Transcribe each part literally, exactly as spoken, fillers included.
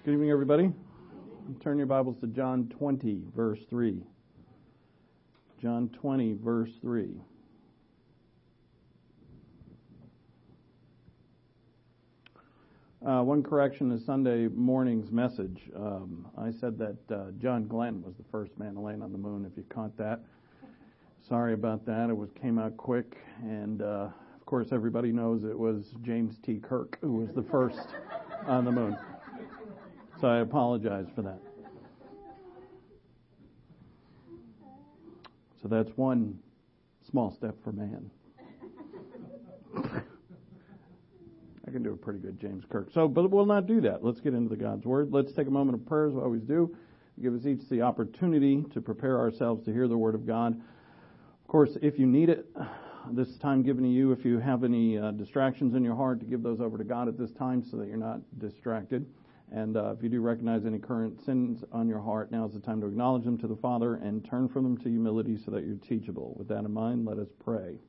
Good evening, everybody. Turn your Bibles to John twenty, verse three. John twenty, verse three. Uh, one correction to Sunday morning's message. Um, I said that uh, John Glenn was the first man to land on the moon, if you caught that. Sorry about that. It was came out quick. And, uh, of course, everybody knows it was James T. Kirk who was the first on the moon. So I apologize for that. So that's one small step for man. I can do a pretty good James Kirk. So, but we'll not do that. Let's get into the God's Word. Let's take a moment of prayer, as we always do. Give us each the opportunity to prepare ourselves to hear the Word of God. Of course, if you need it, this time given to you, if you have any uh, distractions in your heart, to give those over to God at this time so that you're not distracted. And uh, if you do recognize any current sins on your heart, now is the time to acknowledge them to the Father and turn from them to humility so that you're teachable. With that in mind, let us pray.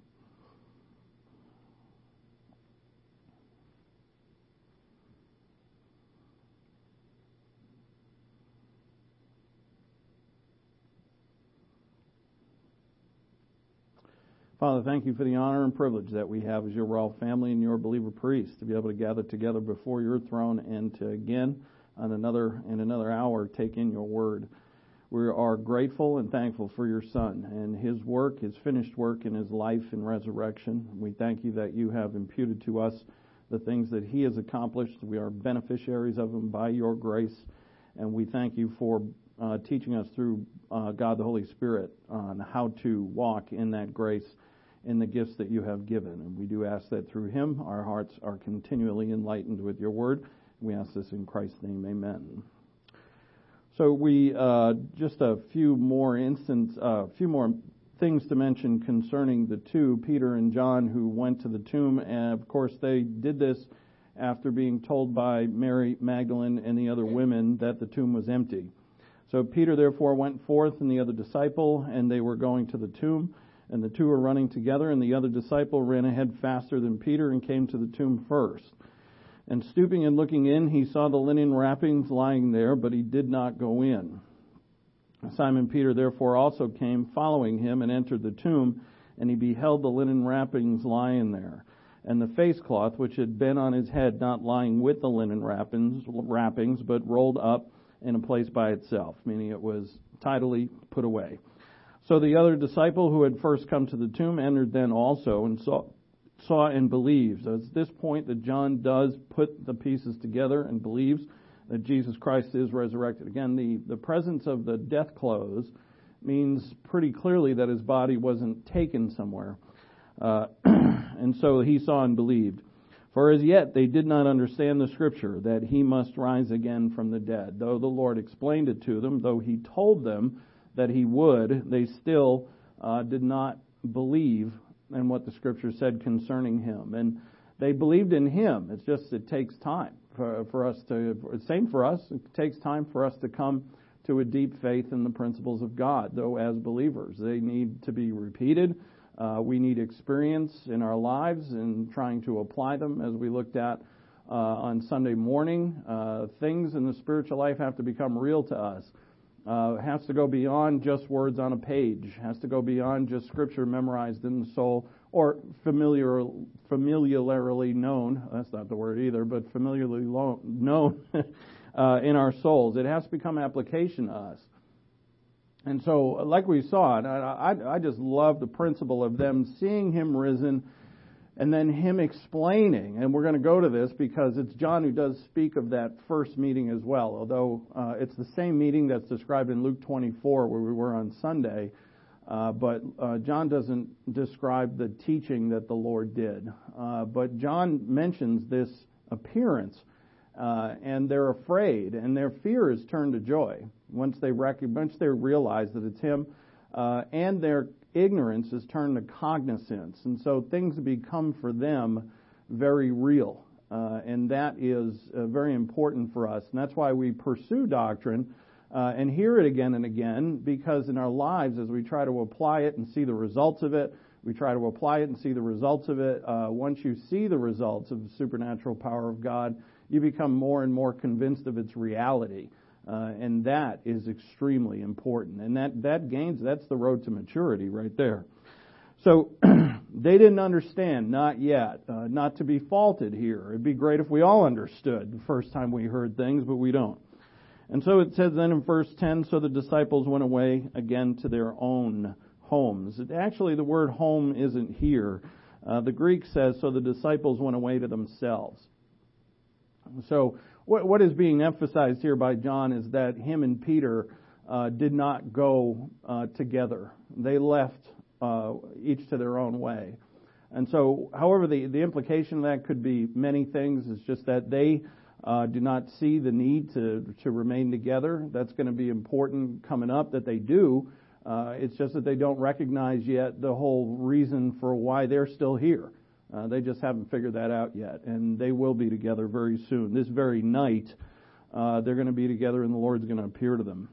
Father, thank you for the honor and privilege that we have as your royal family and your believer priests to be able to gather together before your throne and to again, on another in another hour, take in your word. We are grateful and thankful for your Son and his work, his finished work in his life and resurrection. We thank you that you have imputed to us the things that he has accomplished. We are beneficiaries of them by your grace, and we thank you for uh, teaching us through uh, God the Holy Spirit on how to walk in that grace in the gifts that you have given. And we do ask that through him our hearts are continually enlightened with your word. We ask this in Christ's name, amen. So we, uh, just a few more instance, a uh, few more things to mention concerning the two, Peter and John, who went to the tomb. And of course they did this after being told by Mary Magdalene and the other women that the tomb was empty. So Peter therefore went forth and the other disciple, and they were going to the tomb. And the two were running together, and the other disciple ran ahead faster than Peter and came to the tomb first. And stooping and looking in, he saw the linen wrappings lying there, but he did not go in. Simon Peter therefore also came, following him, and entered the tomb, and he beheld the linen wrappings lying there, and the face cloth which had been on his head not lying with the linen wrappings, wrappings, but rolled up in a place by itself, meaning it was tidily put away. So the other disciple who had first come to the tomb entered then also and saw, saw and believed. So it's at this point that John does put the pieces together and believes that Jesus Christ is resurrected. Again, the, the presence of the death clothes means pretty clearly that his body wasn't taken somewhere. Uh, and so he saw and believed. For as yet they did not understand the scripture that he must rise again from the dead. Though the Lord explained it to them, though he told them that he would, they still uh, did not believe in what the scripture said concerning him. And they believed in him. It's just, it takes time for, for us to, same for us, it takes time for us to come to a deep faith in the principles of God, though as believers. They need to be repeated. Uh, we need experience in our lives in trying to apply them, as we looked at uh, on Sunday morning. Uh, things in the spiritual life have to become real to us. Uh, has to go beyond just words on a page, has to go beyond just scripture memorized in the soul or familiar, familiarly known, that's not the word either, but familiarly lo- known uh, in our souls. It has to become application to us. And so, like we saw, I, I, I just love the principle of them seeing him risen and then him explaining, and we're going to go to this because it's John who does speak of that first meeting as well, although uh, it's the same meeting that's described in Luke twenty-four where we were on Sunday, uh, but uh, John doesn't describe the teaching that the Lord did. Uh, but John mentions this appearance, uh, and they're afraid, and their fear is turned to joy once they, rec- once they realize that it's him, uh, and their ignorance is turned to cognizance. And so things become for them very real. Uh, and that is uh, very important for us. And that's why we pursue doctrine uh, and hear it again and again, because in our lives, as we try to apply it and see the results of it, we try to apply it and see the results of it. Uh, once you see the results of the supernatural power of God you become more and more convinced of its reality. Uh, and that is extremely important. And that, that gains, that's the road to maturity right there. So they didn't understand, not yet, uh, not to be faulted here. It'd be great if we all understood the first time we heard things, but we don't. And so it says then in verse ten, so the disciples went away again to their own homes. It, actually, the word home isn't here. Uh, the Greek says, so the disciples went away to themselves. So what, what is being emphasized here by John is that him and Peter uh, did not go uh, together. They left uh, each to their own way. And so, however, the, the implication of that could be many things. It's just that they uh, do not see the need to, to remain together. That's going to be important coming up that they do. Uh, it's just that they don't recognize yet the whole reason for why they're still here. Uh, they just haven't figured that out yet, and they will be together very soon. This very night, uh, they're going to be together, and the Lord's going to appear to them.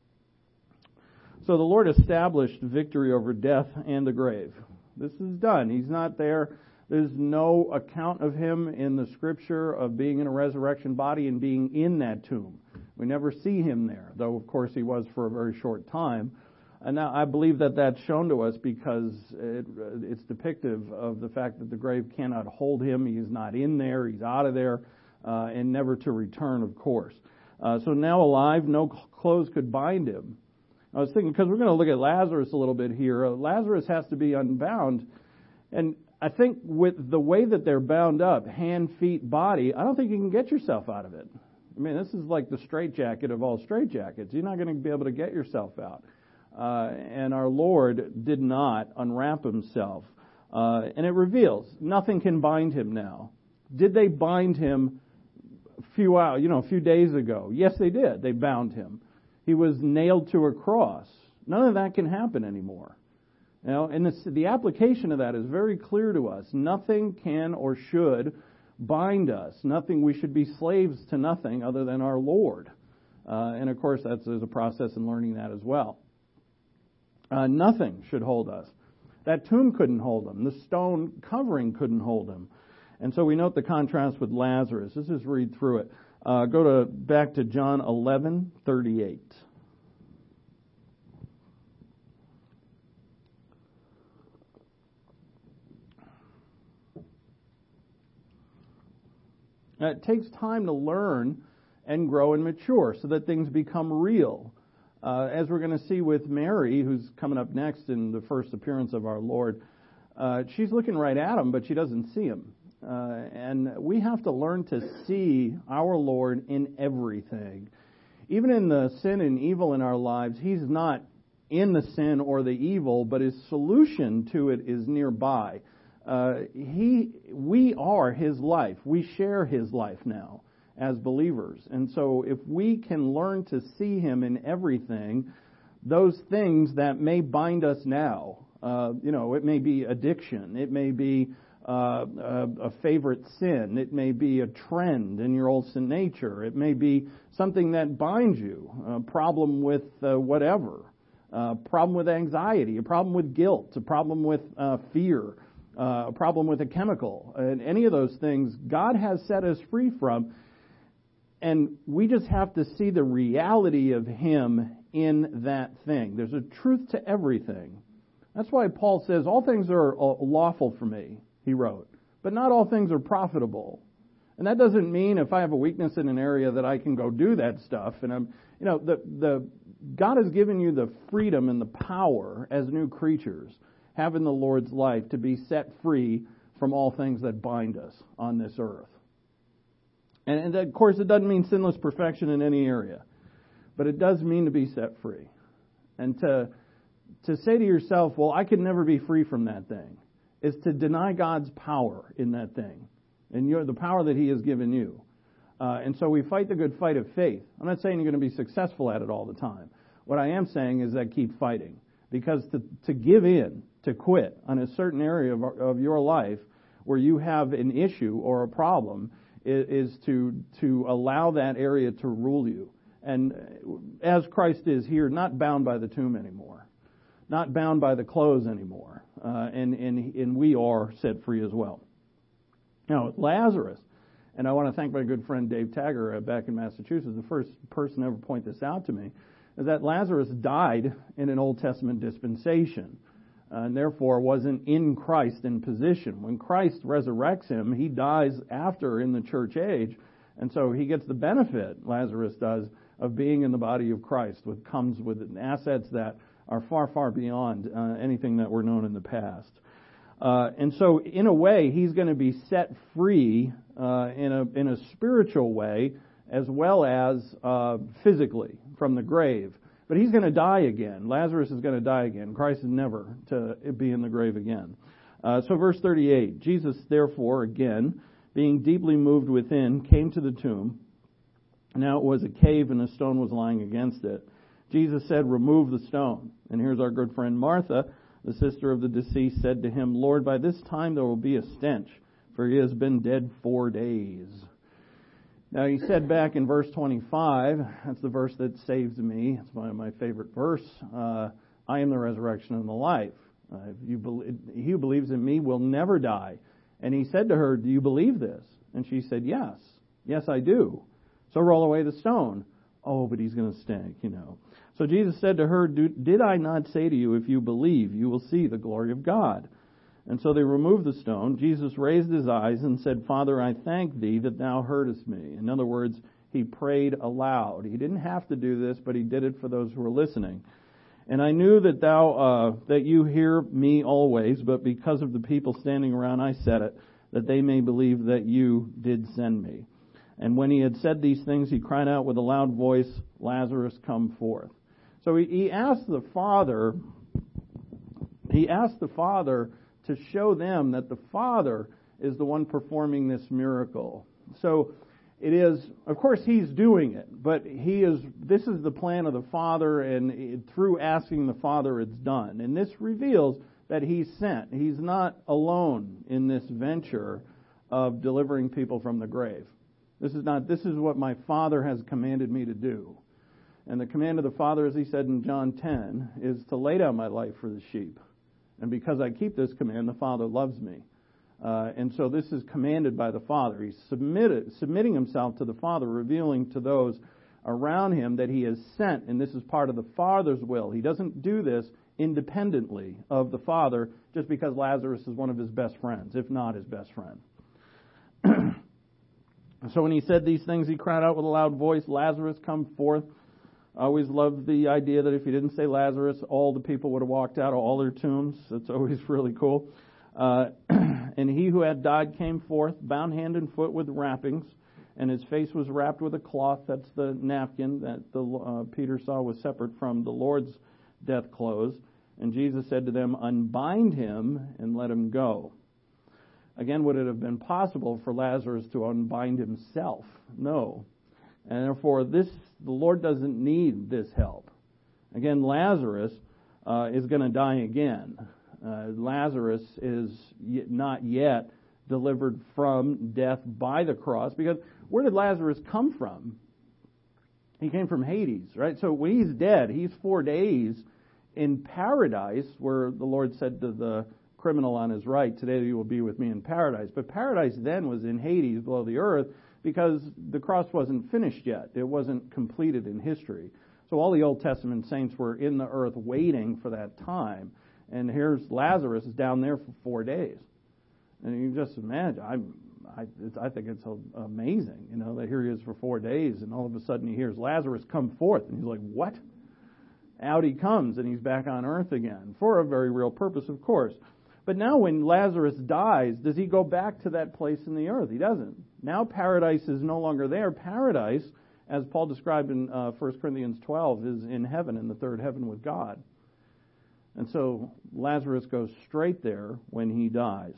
So the Lord established victory over death and the grave. This is done. He's not there. There's no account of him in the Scripture of being in a resurrection body and being in that tomb. We never see him there, though, of course, he was for a very short time. And now I believe that that's shown to us because it, it's depictive of the fact that the grave cannot hold him. He's not in there. He's out of there, uh, and never to return, of course. Uh, so now alive, no clothes could bind him. I was thinking, because we're going to look at Lazarus a little bit here. Uh, Lazarus has to be unbound. And I think with the way that they're bound up, hand, feet, body, I don't think you can get yourself out of it. I mean, this is like the straitjacket of all straitjackets. You're not going to be able to get yourself out. Uh, and our Lord did not unwrap himself. Uh, and it reveals nothing can bind him now. Did they bind him a few hours, you know, a few days ago? Yes, they did. They bound him. He was nailed to a cross. None of that can happen anymore. You know, and this, the application of that is very clear to us. Nothing can or should bind us. Nothing. We should be slaves to nothing other than our Lord. Uh, and of course, that's there's a process in learning that as well. Uh, nothing should hold us. That tomb couldn't hold him. The stone covering couldn't hold him. And so we note the contrast with Lazarus. Let's just read through it. Uh, go to back to John eleven thirty-eight. Now, it takes time to learn and grow and mature so that things become real. Uh, as we're going to see with Mary, who's coming up next in the first appearance of our Lord, uh, she's looking right at him, but she doesn't see him. Uh, and we have to learn to see our Lord in everything. Even in the sin and evil in our lives, He's not in the sin or the evil, but His solution to it is nearby. Uh, he, we are His life. We share His life now as believers. And so if we can learn to see Him in everything, those things that may bind us now, uh, you know, it may be addiction, it may be uh, a, a favorite sin, it may be a trend in your old sin nature, it may be something that binds you, a problem with uh, whatever, a problem with anxiety, a problem with guilt, a problem with uh, fear, uh, a problem with a chemical, and any of those things God has set us free from. And we just have to see the reality of Him in that thing. There's a truth to everything. That's why Paul says, all things are lawful for me, he wrote, but not all things are profitable. And that doesn't mean if I have a weakness in an area that I can go do that stuff. And I'm, you know, the, the, God has given you the freedom and the power as new creatures, having the Lord's life, to be set free from all things that bind us on this earth. And of course, it doesn't mean sinless perfection in any area, but it does mean to be set free. And to to say to yourself, well, I could never be free from that thing, is to deny God's power in that thing, and you're, the power that He has given you. Uh, and so we fight the good fight of faith. I'm not saying you're going to be successful at it all the time. What I am saying is that keep fighting, because to, to give in, to quit on a certain area of, of your life where you have an issue or a problem, is to to allow that area to rule you. And as Christ is here, not bound by the tomb anymore, not bound by the clothes anymore, uh, and, and and we are set free as well. Now, Lazarus, And I want to thank my good friend Dave Tagger uh, back in Massachusetts, the first person to ever point this out to me, is that Lazarus died in an Old Testament dispensation, uh, and therefore wasn't in Christ in position. When Christ resurrects him, he dies after in the church age, and so he gets the benefit, Lazarus does, of being in the body of Christ, which comes with assets that are far, far beyond uh, anything that were known in the past. Uh, and so, in a way, he's going to be set free uh, in a in a spiritual way as well as uh, physically from the grave. But he's going to die again. Lazarus is going to die again. Christ is never to be in the grave again. Uh, so, verse thirty-eight, Jesus, therefore, again, being deeply moved within, came to the tomb. Now it was a cave, and a stone was lying against it. Jesus said, "Remove the stone." And here's our good friend Martha, the sister of the deceased, said to him, "Lord, by this time there will be a stench, for he has been dead four days." Now he said back in verse twenty-five, that's the verse that saves me, it's one of my favorite verse, uh, "I am the resurrection and the life. Uh, if you believe, he who believes in me will never die." And he said to her, "Do you believe this?" And she said, "Yes, yes I do." "So roll away the stone." "Oh, but he's going to stink, you know." So Jesus said to her, "Did I not say to you, if you believe, you will see the glory of God?" And so they removed the stone. Jesus raised his eyes and said, "Father, I thank thee that thou heardest me." In other words, he prayed aloud. He didn't have to do this, but he did it for those who were listening. "And I knew that thou, uh, that you hear me always, but because of the people standing around, I said it, that they may believe that you did send me." And when he had said these things, he cried out with a loud voice, "Lazarus, come forth." So he, he asked the Father, he asked the Father to show them that the Father is the one performing this miracle. So it is, of course, he's doing it, but he is. This is the plan of the Father, and it, through asking the Father, it's done. And this reveals that he's sent. He's not alone in this venture of delivering people from the grave. This is not. This is what my Father has commanded me to do. And the command of the Father, as he said in John ten, is to lay down my life for the sheep. And because I keep this command, the Father loves me. Uh, and so this is commanded by the Father. He's submitted, submitting himself to the Father, revealing to those around him that he has sent, and this is part of the Father's will. He doesn't do this independently of the Father just because Lazarus is one of his best friends, if not his best friend. So when he said these things, he cried out with a loud voice, "Lazarus, come forth." I always loved the idea that if he didn't say Lazarus, all the people would have walked out of all their tombs. That's always really cool. Uh, and he who had died came forth, bound hand and foot with wrappings, and his face was wrapped with a cloth. That's the napkin that the, uh, Peter saw was separate from the Lord's death clothes. And Jesus said to them, "Unbind him and let him go." Again, would it have been possible for Lazarus to unbind himself? No. And therefore, this the Lord doesn't need this help. Again, Lazarus uh, is going to die again. Uh, Lazarus is not yet delivered from death by the cross, because where did Lazarus come from? He came from Hades, right? So when he's dead, he's four days in paradise, where the Lord said to the criminal on his right, "Today you will be with me in paradise." But paradise then was in Hades, below the earth, because the cross wasn't finished yet. It wasn't completed in history. So all the Old Testament saints were in the earth waiting for that time. And here's Lazarus is down there for four days. And you just imagine, I'm, I, it's, I think it's amazing, you know, that here he is for four days, and all of a sudden he hears Lazarus, come forth. And he's like, what? Out he comes, and he's back on earth again, for a very real purpose, of course. But now when Lazarus dies, does he go back to that place in the earth? He doesn't. Now paradise is no longer there. Paradise, as Paul described in uh, First Corinthians twelve, is in heaven, in the third heaven with God. And so Lazarus goes straight there when he dies.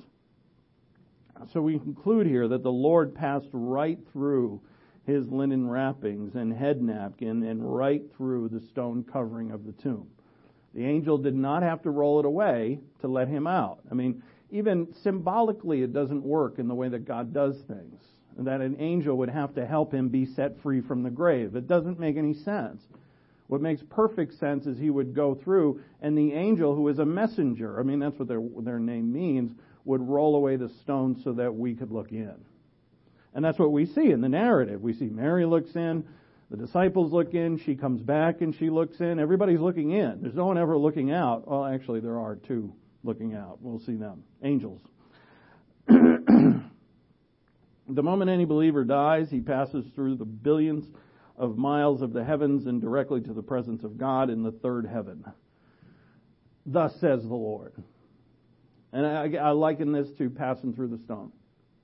So we conclude here that the Lord passed right through his linen wrappings and head napkin and right through the stone covering of the tomb. The angel did not have to roll it away to let him out. I mean, even symbolically, it doesn't work in the way that God does things. That an angel would have to help him be set free from the grave. It doesn't make any sense. What makes perfect sense is he would go through, and the angel, who is a messenger, I mean, that's what their, their name means, would roll away the stone so that we could look in. And that's what we see in the narrative. We see Mary looks in, the disciples look in, she comes back and she looks in. Everybody's looking in. There's no one ever looking out. Well, actually, there are two looking out. We'll see them. Angels. The moment any believer dies, he passes through the billions of miles of the heavens and directly to the presence of God in the third heaven. Thus says the Lord. And I, I liken this to passing through the stone.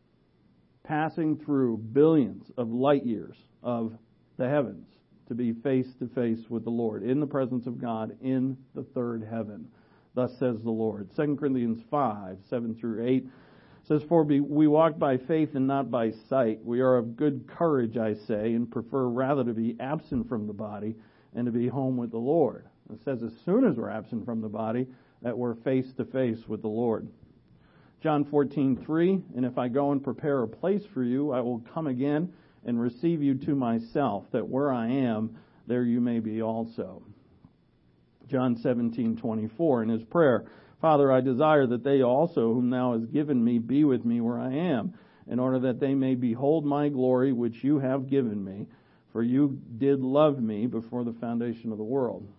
Passing through billions of light years of the heavens to be face to face with the Lord in the presence of God in the third heaven. Thus says the Lord. Second Corinthians five, seven through eight says, For we walk by faith and not by sight. We are of good courage, I say, and prefer rather to be absent from the body and to be home with the Lord. It says as soon as we're absent from the body, that we're face to face with the Lord. John fourteen three, And if I go and prepare a place for you, I will come again and receive you to myself, that where I am, there you may be also. John seventeen twenty-four, in his prayer, Father, I desire that they also, whom thou hast given me, be with me where I am, in order that they may behold my glory which you have given me, for you did love me before the foundation of the world.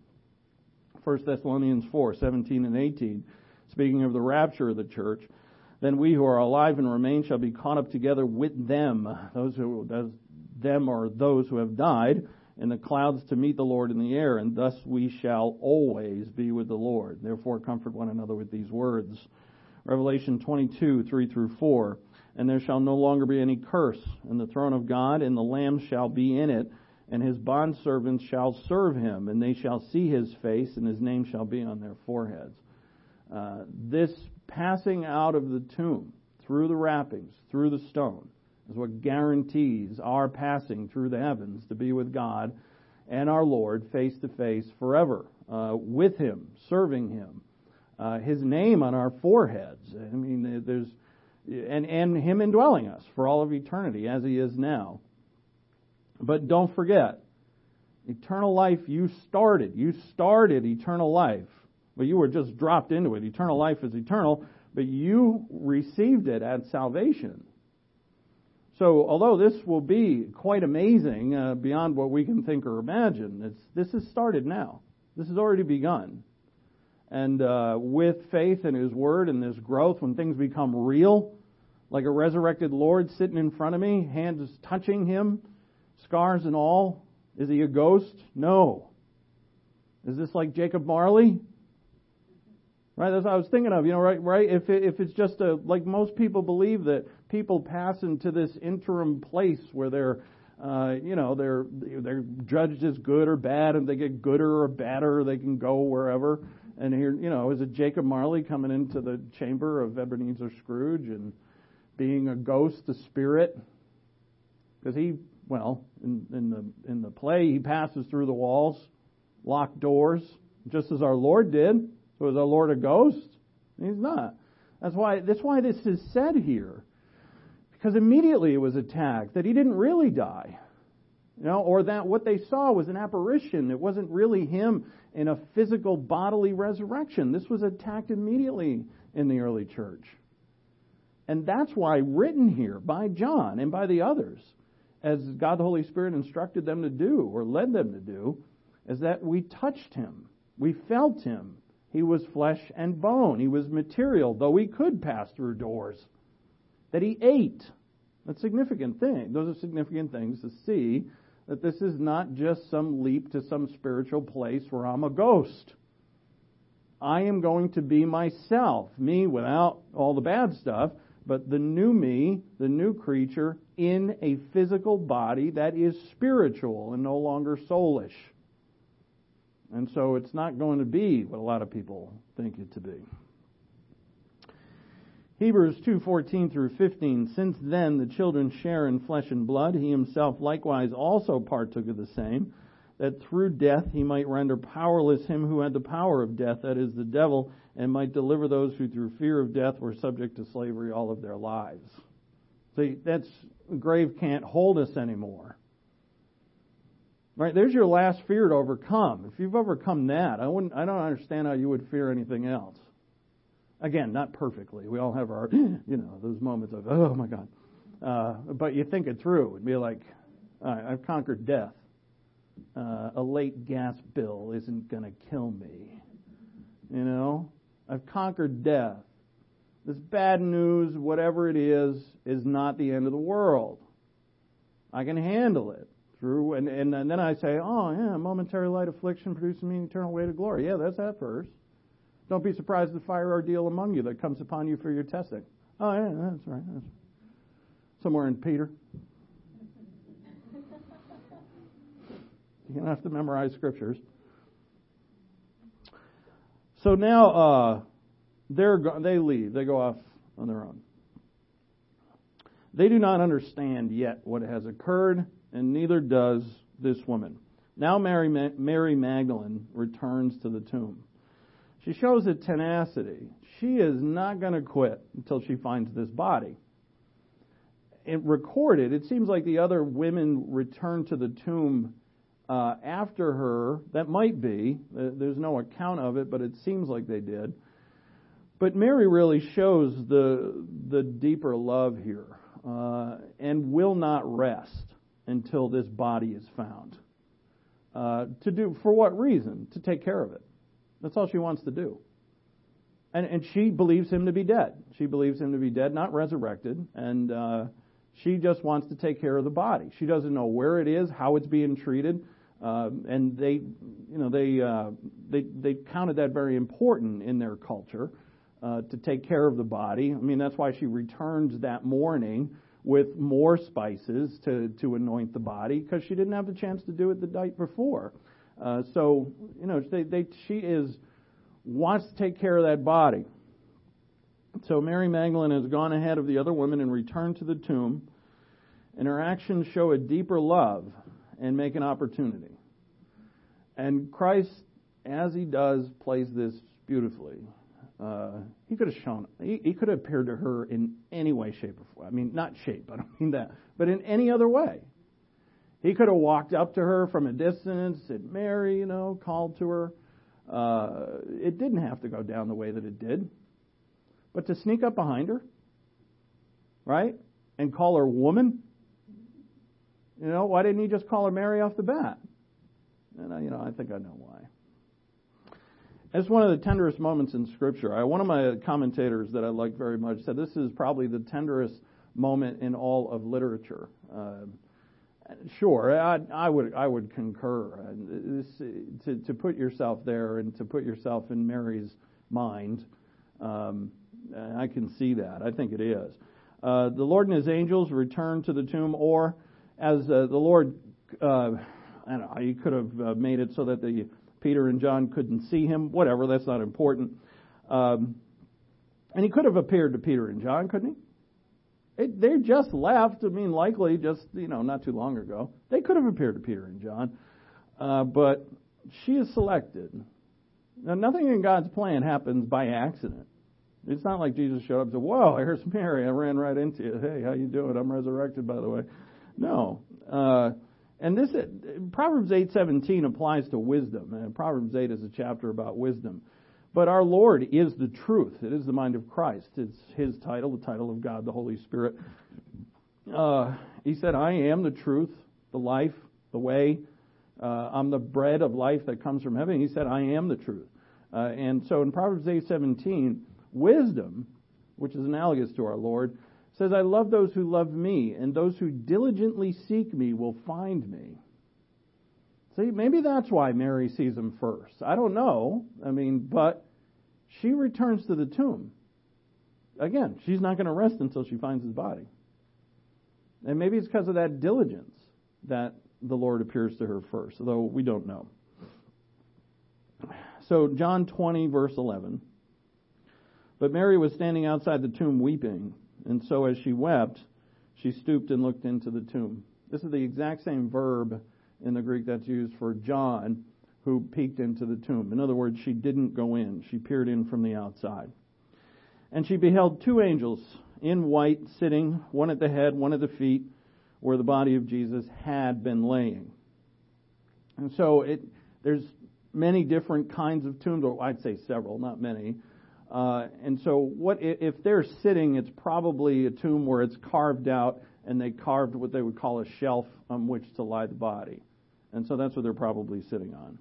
First Thessalonians four, seventeen and eighteen, speaking of the rapture of the church, Then we who are alive and remain shall be caught up together with them, those who, those, them are those who have died, in the clouds to meet the Lord in the air, and thus we shall always be with the Lord. Therefore comfort one another with these words. Revelation twenty-two, three through four, And there shall no longer be any curse, and the throne of God and the Lamb shall be in it, and his bondservants shall serve him, and they shall see his face, and his name shall be on their foreheads. Uh, this passing out of the tomb, through the wrappings, through the stone, is what guarantees our passing through the heavens to be with God and our Lord face to face forever, uh, with him, serving him. Uh, his name on our foreheads. I mean, there's and and him indwelling us for all of eternity as he is now. But don't forget, eternal life you started. You started eternal life, but you were just dropped into it. Eternal life is eternal, but you received it at salvation. So, although this will be quite amazing, uh, beyond what we can think or imagine, it's, this has started now. This has already begun. And uh, with faith in His Word and this growth, when things become real, like a resurrected Lord sitting in front of me, hands touching Him, scars and all, is He a ghost? No. Is this like Jacob Marley? Right, that's what I was thinking of. You know, right, right. If it, if it's just a like most people believe that people pass into this interim place where they're, uh, you know, they're they're judged as good or bad, and they get gooder or badder, they can go wherever. And here, you know, is it Jacob Marley coming into the chamber of Ebenezer Scrooge and being a ghost, a spirit? Because he, well, in, in the in the play, he passes through the walls, locked doors, just as our Lord did. So is our Lord a ghost? He's not. That's why that's why this is said here. Because immediately it was attacked that he didn't really die. You know, or that what they saw was an apparition. It wasn't really him in a physical bodily resurrection. This was attacked immediately in the early church. And that's why written here by John and by the others, as God the Holy Spirit instructed them to do or led them to do, is that we touched him. We felt him. He was flesh and bone. He was material, though he could pass through doors. That he ate. That's a significant thing. Those are significant things to see, that this is not just some leap to some spiritual place where I'm a ghost. I am going to be myself, me without all the bad stuff, but the new me, the new creature, in a physical body that is spiritual and no longer soulish. And so it's not going to be what a lot of people think it to be. Hebrews two fourteen through fifteen, Since then the children share in flesh and blood, he himself likewise also partook of the same, that through death he might render powerless him who had the power of death, that is, the devil, and might deliver those who through fear of death were subject to slavery all of their lives. See, that's, the grave can't hold us anymore. Right, there's your last fear to overcome. If you've overcome that, I wouldn't. I don't understand how you would fear anything else. Again, not perfectly. We all have our, you know, those moments of, oh my God. Uh, but you think it through and be like, all right, I've conquered death. Uh, a late gas bill isn't going to kill me. You know, I've conquered death. This bad news, whatever it is, is not the end of the world. I can handle it through, and, and, and then I say, oh yeah, momentary light affliction producing me an eternal way to glory. Yeah, that's that verse. Don't be surprised at the fire ordeal among you that comes upon you for your testing. Oh yeah, that's right. That's somewhere in Peter. You don't have to memorize scriptures. So now uh, they're go- they leave. They go off on their own. They do not understand yet what has occurred, and neither does this woman. Now Mary, Mary Magdalene returns to the tomb. She shows a tenacity. She is not going to quit until she finds this body. It recorded, it seems like the other women returned to the tomb uh, after her. That might be. There's no account of it, but it seems like they did. But Mary really shows the the deeper love here, uh, and will not rest until this body is found. Uh, to do for what reason? To take care of it. That's all she wants to do. And and she believes him to be dead. She believes him to be dead, not resurrected. And uh, she just wants to take care of the body. She doesn't know where it is, how it's being treated. Uh, and they, you know, they uh, they they counted that very important in their culture, uh, to take care of the body. I mean, that's why she returns that morning with more spices to, to anoint the body, because she didn't have the chance to do it the night before. Uh, so, you know, they, they, she is wants to take care of that body. So Mary Magdalene has gone ahead of the other women and returned to the tomb, and her actions show a deeper love and make an opportunity. And Christ, as he does, plays this beautifully. Uh, he could have shown, he, he could have appeared to her in any way, shape, or form. I mean, not shape, I don't mean that, but in any other way. He could have walked up to her from a distance, said, Mary, you know, called to her. Uh, it didn't have to go down the way that it did. But to sneak up behind her, right, and call her woman, you know, why didn't he just call her Mary off the bat? And, I, you know, I think I know why. It's one of the tenderest moments in Scripture. I, one of my commentators that I like very much said this is probably the tenderest moment in all of literature. Uh, sure, I, I would I would concur. This, to, to put yourself there and to put yourself in Mary's mind, um, I can see that. I think it is. Uh, the Lord and His angels returned to the tomb, or as uh, the Lord, uh, I don't know, He could have uh, made it so that the Peter and John couldn't see him. Whatever, that's not important. Um, and he could have appeared to Peter and John, couldn't he? It, they just left. I mean, likely just, you know, not too long ago. They could have appeared to Peter and John. Uh, but she is selected. Now, nothing in God's plan happens by accident. It's not like Jesus showed up and said, whoa, here's Mary. I ran right into you. Hey, how you doing? I'm resurrected, by the way. No. Uh, And this, Proverbs eight seventeen applies to wisdom. And Proverbs eight is a chapter about wisdom. But our Lord is the truth. It is the mind of Christ. It's His title, the title of God, the Holy Spirit. Uh, he said, I am the truth, the life, the way. Uh, I'm the bread of life that comes from heaven. He said, I am the truth. Uh, and so in Proverbs eight seventeen, wisdom, which is analogous to our Lord, says, I love those who love me, and those who diligently seek me will find me. See, maybe that's why Mary sees him first. I don't know. I mean, but she returns to the tomb. Again, she's not going to rest until she finds his body. And maybe it's because of that diligence that the Lord appears to her first, though we don't know. So, John twenty, verse eleven. But Mary was standing outside the tomb weeping. And so as she wept, she stooped and looked into the tomb. This is the exact same verb in the Greek that's used for John, who peeked into the tomb. In other words, she didn't go in. She peered in from the outside. And she beheld two angels in white sitting, one at the head, one at the feet, where the body of Jesus had been laying. And so it, there's many different kinds of tombs, or I'd say several, not many. Uh, and so what if they're sitting, it's probably a tomb where it's carved out and they carved what they would call a shelf on which to lie the body. And so that's what they're probably sitting on.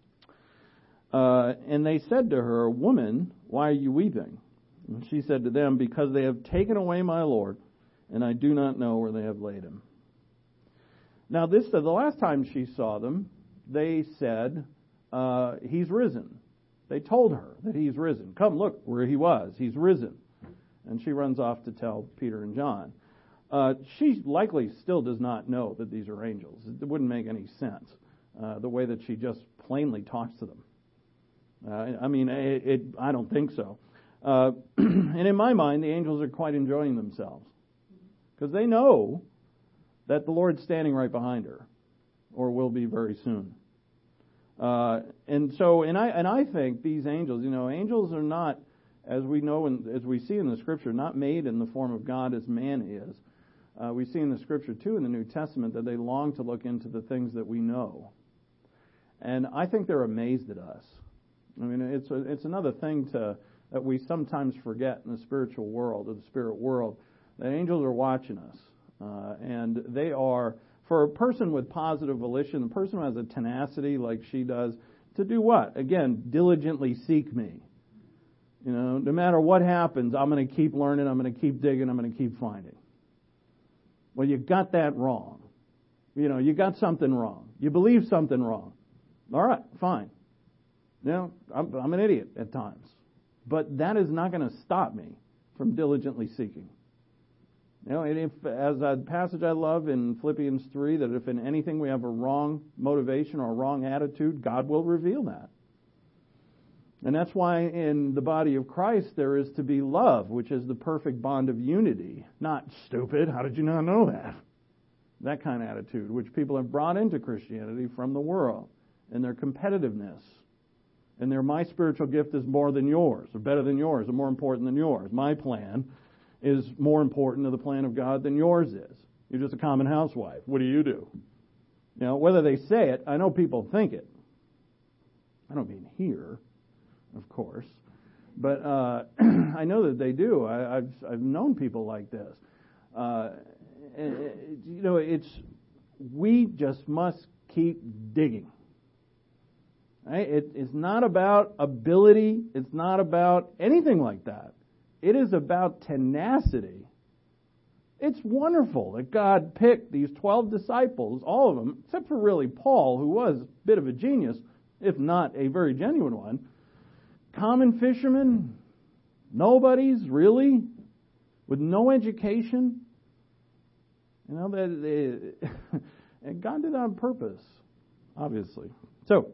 Uh, and they said to her, "Woman, why are you weeping?" And she said to them, "Because they have taken away my Lord, and I do not know where they have laid him." Now, this the last time she saw them, they said, uh, "He's risen." They told her that he's risen. "Come, look where he was. He's risen." And she runs off to tell Peter and John. Uh, she likely still does not know that these are angels. It wouldn't make any sense, uh, the way that she just plainly talks to them. Uh, I mean, it, it, I don't think so. Uh, and in my mind, the angels are quite enjoying themselves because they know that the Lord's standing right behind her, or will be very soon. Uh, and so, and I and I think these angels, you know, angels are not, as we know and as we see in the Scripture, not made in the form of God as man is. Uh, we see in the Scripture too in the New Testament that they long to look into the things that we know, and I think they're amazed at us. I mean, it's a, it's another thing to that we sometimes forget in the spiritual world, or the spirit world, that angels are watching us. Uh, and they are, for a person with positive volition, a person who has a tenacity like she does, to do what? Again, diligently seek me. You know, no matter what happens, I'm going to keep learning, I'm going to keep digging, I'm going to keep finding. Well, you got that wrong. You know, you got something wrong. You believe something wrong. All right, fine. You know, I'm, I'm an idiot at times. But that is not going to stop me from diligently seeking. You know, and if, as a passage I love in Philippians three, that if in anything we have a wrong motivation or a wrong attitude, God will reveal that. And that's why in the body of Christ there is to be love, which is the perfect bond of unity. Not stupid, how did you not know that? That kind of attitude, which people have brought into Christianity from the world, and their competitiveness. And their my spiritual gift is more than yours, or better than yours, or more important than yours. My plan is more important to the plan of God than yours is. You're just a common housewife. What do you do? You know, whether they say it, I know people think it. I don't mean here, of course, but uh, I know that they do. I, I've I've known people like this. Uh, you know, it's we just must keep digging. Right? It, it's not about ability. It's not about anything like that. It is about tenacity. It's wonderful that God picked these twelve disciples, all of them, except for really Paul, who was a bit of a genius, if not a very genuine one. Common fishermen, nobodies, really, with no education. You know, that and God did that on purpose, obviously. So,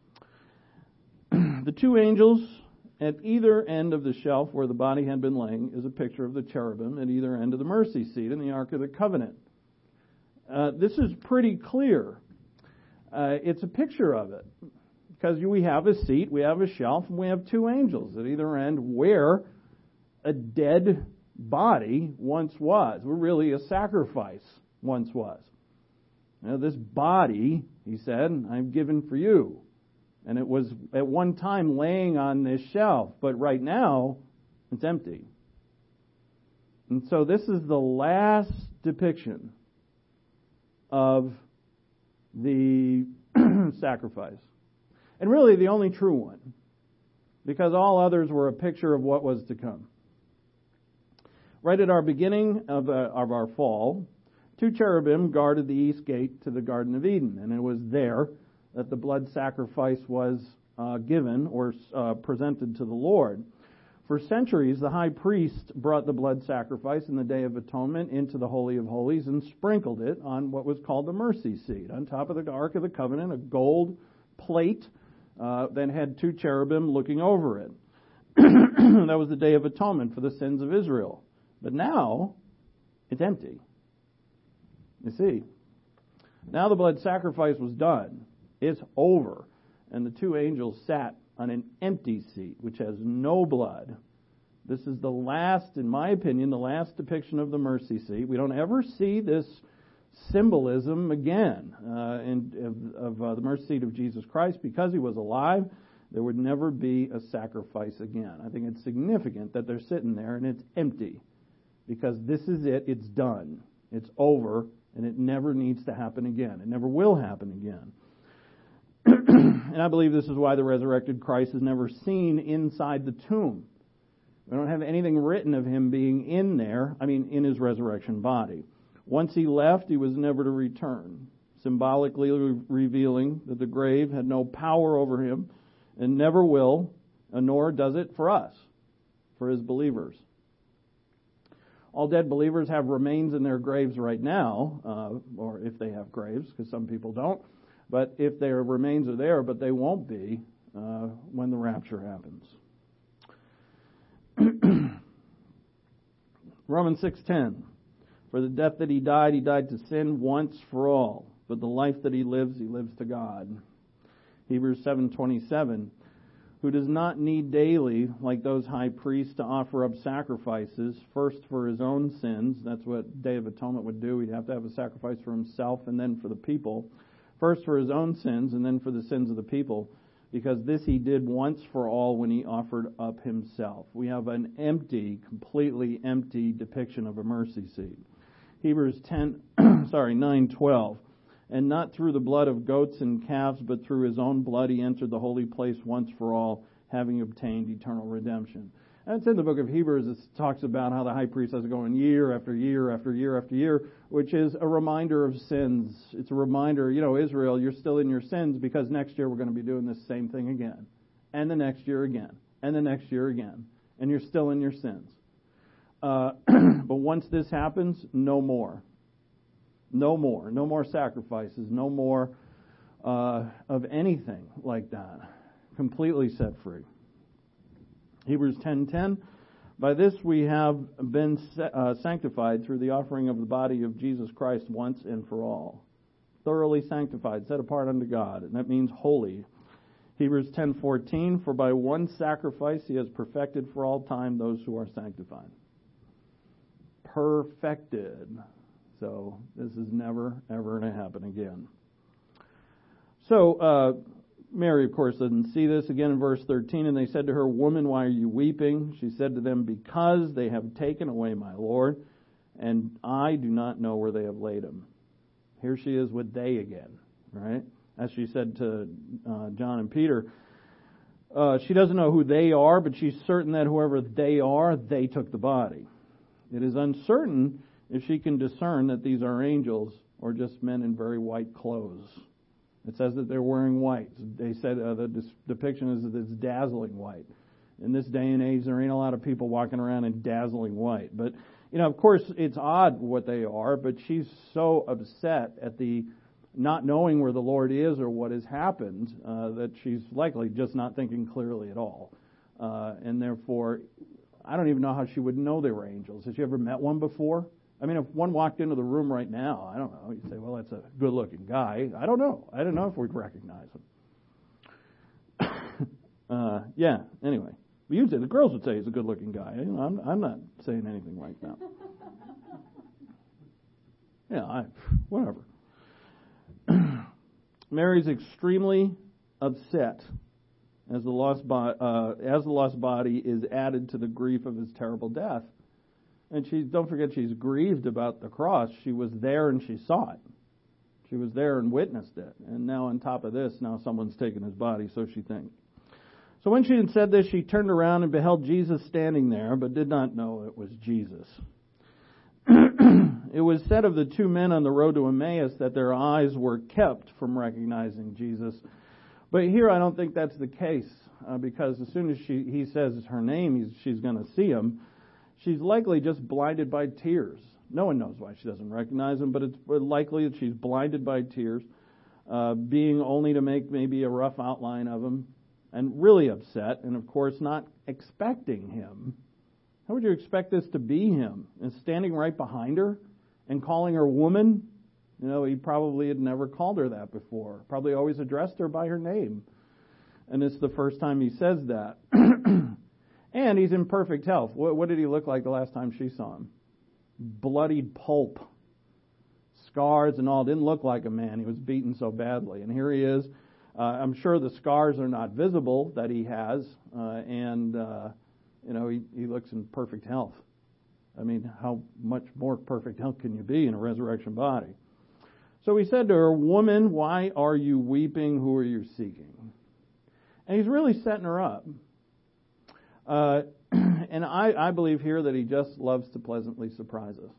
the two angels at either end of the shelf where the body had been laying is a picture of the cherubim at either end of the mercy seat in the Ark of the Covenant. Uh, this is pretty clear. Uh, it's a picture of it because we have a seat, we have a shelf, and we have two angels at either end where a dead body once was, where really a sacrifice once was. Now, this body, he said, I've given for you. And it was at one time laying on this shelf, but right now it's empty. And so this is the last depiction of the sacrifice. And really the only true one, because all others were a picture of what was to come. Right at our beginning of, uh, of our fall, two cherubim guarded the east gate to the Garden of Eden, and it was there that the blood sacrifice was uh, given or uh, presented to the Lord. For centuries, the high priest brought the blood sacrifice in the Day of Atonement into the Holy of Holies and sprinkled it on what was called the mercy seat. On top of the Ark of the Covenant, a gold plate uh, then had two cherubim looking over it. That was the Day of Atonement for the sins of Israel. But now, it's empty. You see, now the blood sacrifice was done. It's over. And the two angels sat on an empty seat, which has no blood. This is the last, in my opinion, the last depiction of the mercy seat. We don't ever see this symbolism again uh, in, of, of uh, the mercy seat of Jesus Christ. Because he was alive, there would never be a sacrifice again. I think it's significant that they're sitting there and it's empty. Because this is it, it's done. It's over, and it never needs to happen again. It never will happen again. And I believe this is why the resurrected Christ is never seen inside the tomb. We don't have anything written of him being in there, I mean, in his resurrection body. Once he left, he was never to return, symbolically re- revealing that the grave had no power over him and never will, nor does it for us, for his believers. All dead believers have remains in their graves right now, uh, or if they have graves, because some people don't. But if their remains are there, but they won't be uh, when the rapture happens. Romans six ten. For the death that he died, he died to sin once for all. But the life that he lives, he lives to God. Hebrews seven twenty-seven. Who does not need daily, like those high priests, to offer up sacrifices, first for his own sins. That's what Day of Atonement would do. He'd have to have a sacrifice for himself and then for the people. First for his own sins and then for the sins of the people, because this he did once for all when he offered up himself. We have an empty, completely empty depiction of a mercy seat. Hebrews ten, sorry, nine twelve. And not through the blood of goats and calves, but through his own blood he entered the holy place once for all, having obtained eternal redemption. And it's in the book of Hebrews. It talks about how the high priest has to go in year after year after year after year, which is a reminder of sins. It's a reminder, you know, Israel, you're still in your sins because next year we're going to be doing this same thing again. And the next year again. And the next year again. And you're still in your sins. Uh, but once this happens, no more. No more. No more sacrifices. No more uh, of anything like that. Completely set free. Hebrews ten ten. By this we have been uh, sanctified through the offering of the body of Jesus Christ once and for all. Thoroughly sanctified, set apart unto God. And that means holy. Hebrews ten fourteen. For by one sacrifice he has perfected for all time those who are sanctified. Perfected. So this is never, ever going to happen again. So uh, Mary, of course, doesn't see this. Again in verse thirteen, and they said to her, Woman, why are you weeping? She said to them, Because they have taken away my Lord, and I do not know where they have laid him. Here she is with they again, right? As she said to uh, John and Peter. Uh, she doesn't know who they are, but she's certain that whoever they are, they took the body. It is uncertain if she can discern that these are angels or just men in very white clothes. It says that they're wearing white. They said uh, the dis- depiction is that it's dazzling white. In this day and age, there ain't a lot of people walking around in dazzling white. But, you know, of course, it's odd what they are, but she's so upset at the not knowing where the Lord is or what has happened uh, that she's likely just not thinking clearly at all. Uh, and therefore, I don't even know how she would know they were angels. Has she ever met one before? I mean, if one walked into the room right now, I don't know, you'd say, well, that's a good-looking guy. I don't know. I don't know if we'd recognize him. uh, yeah, anyway. You'd say, the girls would say he's a good-looking guy. You know, I'm, I'm not saying anything right now. Yeah, I, whatever. Mary's extremely upset as the lost bo- uh, as the lost body is added to the grief of his terrible death. And she, don't forget, she's grieved about the cross. She was there and she saw it. She was there and witnessed it. And now on top of this, now someone's taken his body, so she thinks. So when she had said this, she turned around and beheld Jesus standing there, but did not know it was Jesus. It was said of the two men on the road to Emmaus that their eyes were kept from recognizing Jesus. But here I don't think that's the case, uh, because as soon as she, he says her name, he's, she's going to see him. She's likely just blinded by tears. No one knows why she doesn't recognize him, but it's likely that she's blinded by tears, uh, being only to make maybe a rough outline of him, and really upset, and of course not expecting him. How would you expect this to be him? And standing right behind her and calling her woman? You know, he probably had never called her that before. Probably always addressed her by her name. And it's the first time he says that. And he's in perfect health. What, what did he look like the last time she saw him? Bloodied pulp. Scars and all. Didn't look like a man. He was beaten so badly. And here he is. Uh, I'm sure the scars are not visible that he has. Uh, and, uh, you know, he, he looks in perfect health. I mean, how much more perfect how can you be in a resurrection body? So he said to her, "Woman, why are you weeping? Who are you seeking?" And he's really setting her up. Uh, and I, I believe here that he just loves to pleasantly surprise us.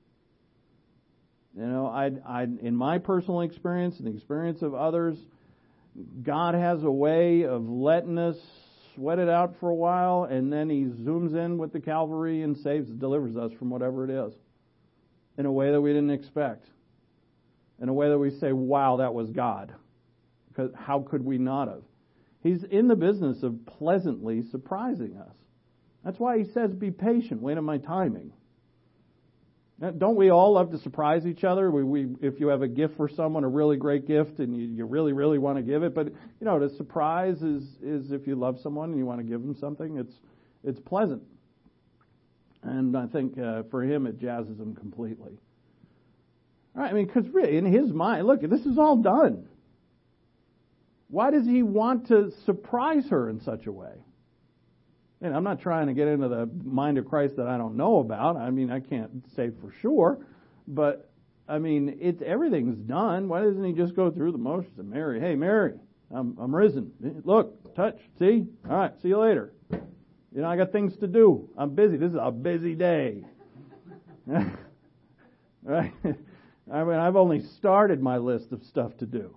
You know, I, I, in my personal experience and the experience of others, God has a way of letting us sweat it out for a while, and then he zooms in with the cavalry and saves, delivers us from whatever it is in a way that we didn't expect. In a way that we say, wow, that was God. Because how could we not have? He's in the business of pleasantly surprising us. That's why he says, be patient, wait on my timing. Don't we all love to surprise each other? We, we, if you have a gift for someone, a really great gift, and you, you really, really want to give it, but you know, the surprise is is if you love someone and you want to give them something, it's it's pleasant. And I think uh, for him, it jazzes him completely. All right, I mean, because really, in his mind, look, this is all done. Why does he want to surprise her in such a way? And I'm not trying to get into the mind of Christ that I don't know about. I mean, I can't say for sure, but I mean, it's everything's done. Why doesn't he just go through the motions of Mary? Hey, Mary, I'm I'm risen. Look, touch, see? All right, see you later. You know, I got things to do. I'm busy. This is a busy day. Right? I mean, I've only started my list of stuff to do.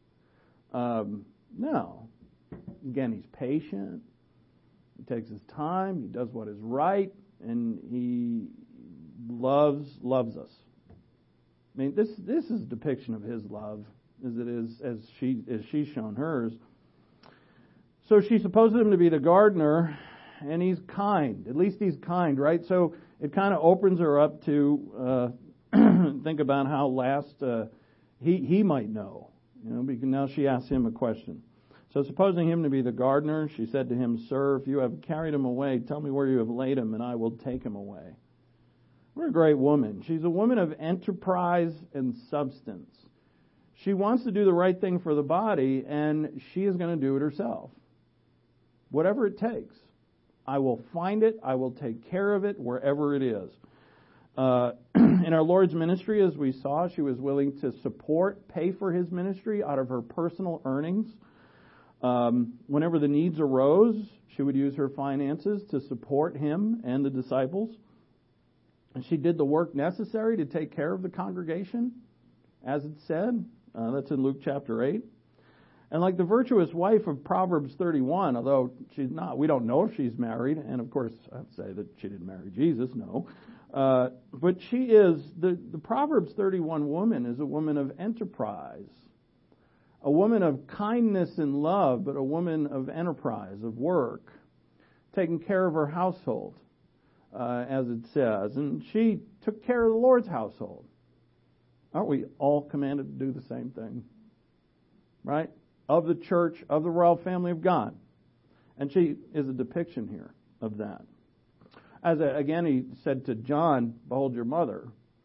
Um, no. Again, he's patient. He takes his time. He does what is right, and he loves loves us. I mean, this this is a depiction of his love, as it is as she as she's shown hers. So she supposes him to be the gardener, and he's kind. At least he's kind, right? So it kind of opens her up to uh, think about how last uh, he he might know. You know, because now she asks him a question. So supposing him to be the gardener, she said to him, "Sir, if you have carried him away, tell me where you have laid him, and I will take him away." What a great woman. She's a woman of enterprise and substance. She wants to do the right thing for the body, and she is going to do it herself. Whatever it takes. I will find it. I will take care of it wherever it is. Uh, in our Lord's ministry, as we saw, she was willing to support, pay for his ministry out of her personal earnings. Um, whenever the needs arose, she would use her finances to support him and the disciples. And she did the work necessary to take care of the congregation, as it said. Uh, that's in Luke chapter eight. And like the virtuous wife of Proverbs thirty-one, although she's not, we don't know if she's married, and of course I'd say that she didn't marry Jesus, no. Uh, but she is, the, the Proverbs thirty-one woman is a woman of enterprise. A woman of kindness and love, but a woman of enterprise, of work, taking care of her household, uh, as it says. And she took care of the Lord's household. Aren't we all commanded to do the same thing? Right? Of the church, of the royal family of God. And she is a depiction here of that. As a, again, he said to John, "Behold your mother.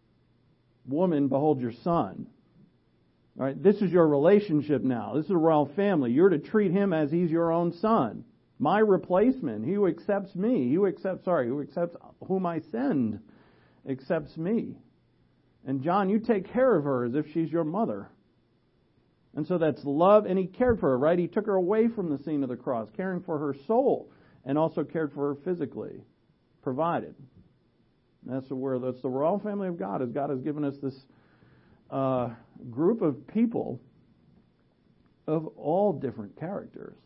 Woman, behold your son." All right, this is your relationship now. This is a royal family. You're to treat him as he's your own son. My replacement. He who accepts me. He who accepts, sorry, who accepts whom I send accepts me. And John, you take care of her as if she's your mother. And so that's love, and he cared for her, right? He took her away from the scene of the cross, caring for her soul, and also cared for her physically, provided. That's where that's the royal family of God, as God has given us this uh, group of people of all different characters,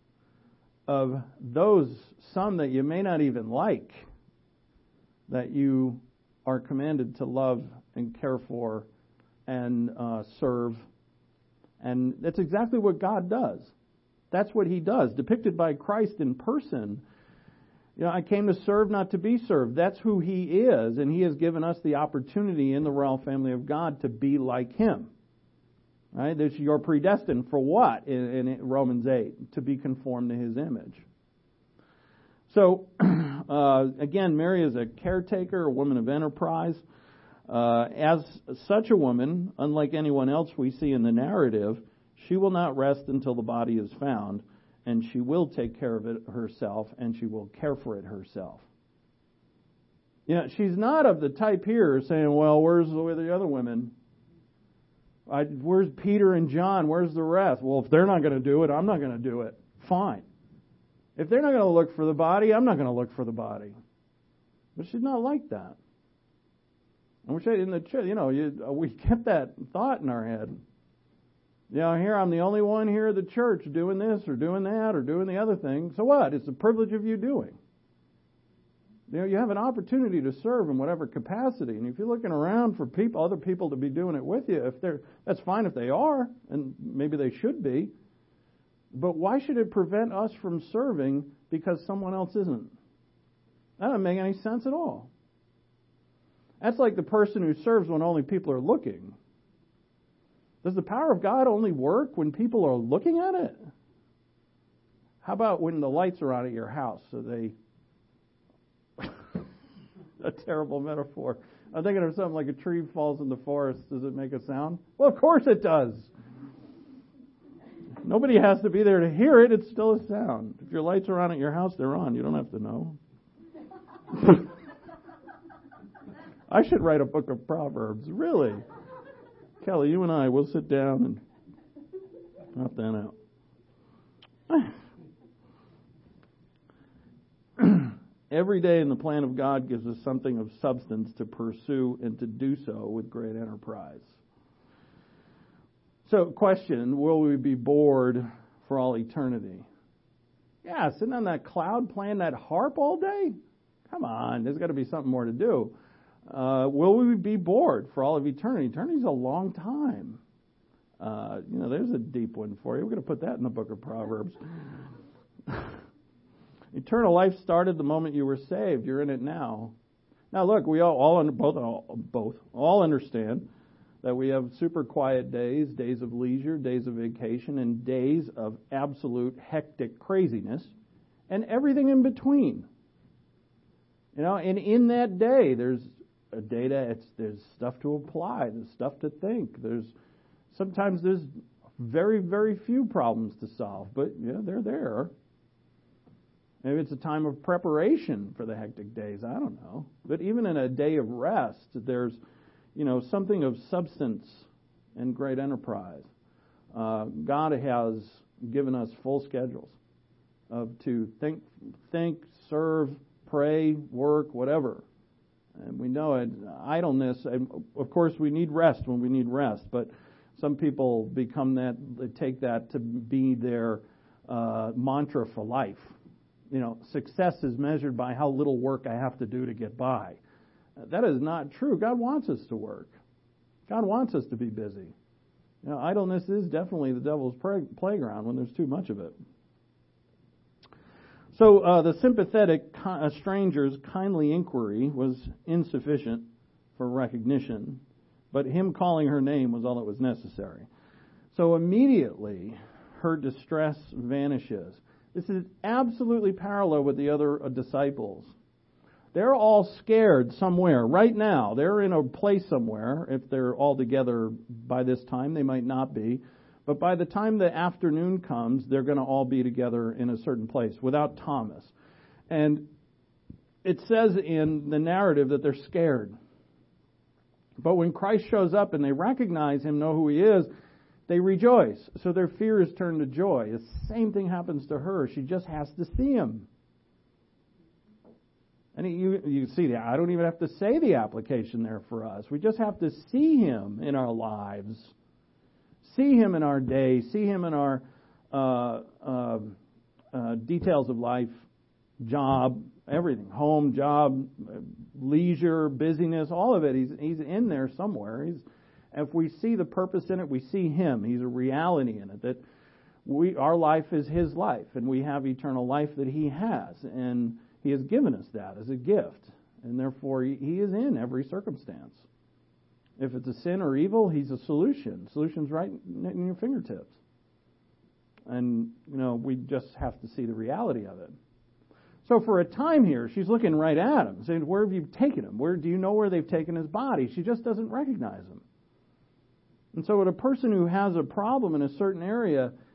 of those, some that you may not even like, that you are commanded to love and care for and uh, serve. And that's exactly what God does. That's what he does, depicted by Christ in person. You know, I came to serve, not to be served. That's who he is, and he has given us the opportunity in the royal family of God to be like him. Right? This, you're predestined for what in, in Romans eight? To be conformed to his image. So, uh, again, Mary is a caretaker, a woman of enterprise. Uh, as such a woman, unlike anyone else we see in the narrative, she will not rest until the body is found, and she will take care of it herself, and she will care for it herself. You know, she's not of the type here saying, well, where's the, the other women? I, where's Peter and John? Where's the rest? Well, if they're not going to do it, I'm not going to do it. Fine. If they're not going to look for the body, I'm not going to look for the body. But she's not like that. And we in the church, you know, you, we kept that thought in our head. You know, here I'm the only one here at the church doing this or doing that or doing the other thing. So what? It's the privilege of you doing. You know, you have an opportunity to serve in whatever capacity, and if you're looking around for people, other people to be doing it with you, if they're, that's fine if they are, and maybe they should be. But why should it prevent us from serving because someone else isn't? That doesn't make any sense at all. That's like the person who serves when only people are looking. Does the power of God only work when people are looking at it? How about when the lights are on at your house, so they... A terrible metaphor. I'm thinking of something like a tree falls in the forest. Does it make a sound? Well, of course it does. Nobody has to be there to hear it. It's still a sound. If your lights are on at your house, they're on. You don't have to know. I should write a book of Proverbs. Really. Kelly, you and I, we'll sit down and map that out. Every day in the plan of God gives us something of substance to pursue and to do so with great enterprise. So, question, will we be bored for all eternity? Yeah, sitting on that cloud playing that harp all day? Come on, there's got to be something more to do. Uh, will we be bored for all of eternity? Eternity's a long time. Uh, you know, there's a deep one for you. We're going to put that in the book of Proverbs. Eternal life started the moment you were saved. You're in it now. Now, look, we all, all both, all, both all understand that we have super quiet days, days of leisure, days of vacation, and days of absolute hectic craziness, and everything in between. You know, and in that day, there's a day that it's, there's stuff to apply, there's stuff to think. There's sometimes there's very, very few problems to solve, but yeah, they're there. Maybe it's a time of preparation for the hectic days. I don't know. But even in a day of rest, there's, you know, something of substance and great enterprise. Uh, God has given us full schedules of to think, think, serve, pray, work, whatever. And we know it. Idleness. And of course, we need rest when we need rest. But some people become that, they take that to be their uh, mantra for life. You know, success is measured by how little work I have to do to get by. That is not true. God wants us to work. God wants us to be busy. You know, idleness is definitely the devil's playground when there's too much of it. So uh, the sympathetic uh, stranger's kindly inquiry was insufficient for recognition, but him calling her name was all that was necessary. So immediately her distress vanishes. This is absolutely parallel with the other disciples. They're all scared somewhere right now. They're in a place somewhere. If they're all together by this time, they might not be. But by the time the afternoon comes, they're going to all be together in a certain place without Thomas. And it says in the narrative that they're scared. But when Christ shows up and they recognize him, know who he is, they rejoice. So their fear is turned to joy. The same thing happens to her. She just has to see him. And you, you see that. I don't even have to say the application there for us. We just have to see him in our lives. See him in our day. See him in our uh, uh, uh, details of life, job, everything. Home, job, leisure, busyness, all of it. He's, he's in there somewhere. He's If we see the purpose in it, we see him. He's a reality in it. That we, our life is his life, and we have eternal life that he has. And he has given us that as a gift. And therefore, he is in every circumstance. If it's a sin or evil, he's a solution. Solution's right in your fingertips. And, you know, we just have to see the reality of it. So for a time here, she's looking right at him, saying, where have you taken him? Where do you know where they've taken his body? She just doesn't recognize him. And so with a person who has a problem in a certain area,